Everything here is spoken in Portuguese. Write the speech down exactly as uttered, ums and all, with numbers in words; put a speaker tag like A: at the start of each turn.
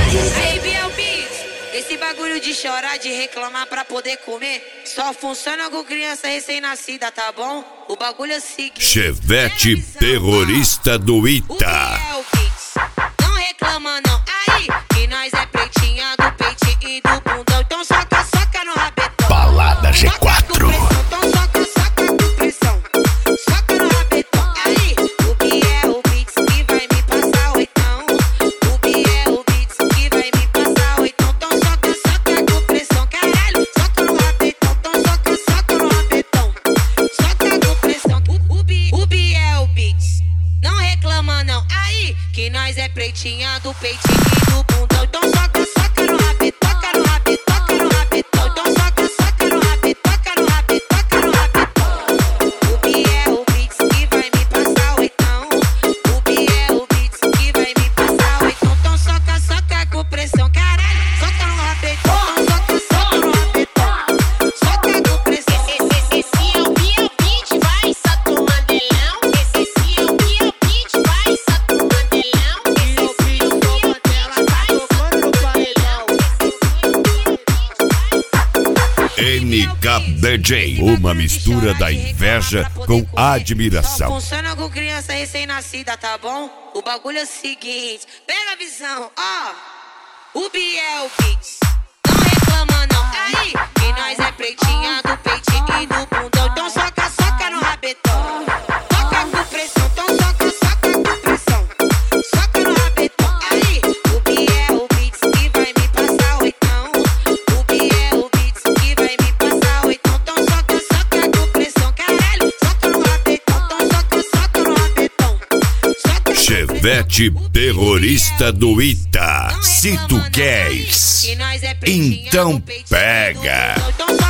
A: Baby, é o beat. Esse bagulho de chorar, de reclamar pra poder comer, só funciona com criança recém-nascida, tá bom? O bagulho é o seguinte:
B: Chevette terrorista do Ita.
A: O que é o beat? Não reclama não, aí que nós é pretinha do peitinho e do bundão. Então soca, soca no rabetão.
B: Balada G quatro.
A: Então soca, soca com pressão. Soca no rabetão. Aí, o que é o beat que vai me passar oitão? O que é o beat que vai me passar oitão? Então soca, soca com pressão. Caralho, soca no rabetão. Então soca, soca no rabetão. Soca com pressão. O, o, bi, o bi é o beat. Não reclama não, aí que nós é pretinha do peitinho e do bundão. Então soca, soca no rabetão. Toca no rabetão, toca no rabetão. Então soca, soca no rabetão. Toca no rabetão, toca no rabetão. O bi é o beat que vai me passar oitão. O bi é o beat que vai me passar oitão. Então soca, soca com pressão. Caralho, soca no rabetão. Então soca, soca no rabetão. Soca com pressão.
C: Esse, esse é o bi é o beat, vai sato mandelão. Esse, esse é o bi é o beat, vai sato mandelão. Esse, esse é o bi é o beat, vai sato mandelão.
B: N K D J, uma mistura da inveja com
A: Só
B: admiração.
A: funciona com criança recém-nascida, tá bom? O bagulho é o seguinte, pega a visão, ó. O bi é o beat. Não reclama não, aí que nós é pretinha do peitinho e do bundão. Então soca, soca no rabetão. Toca com pressão, então soca, soca com pressão. Soca no rabetão, aí o bi é o beat que vai me passar oitão. O bi é o beat que vai me passar oitão. Então soca, soca com pressão. Caralho, soca no rabetão. Então soca, soca no rabetão. Soca com
B: Chevette terrorista do Ita. Se tu queres, então pega.
A: Então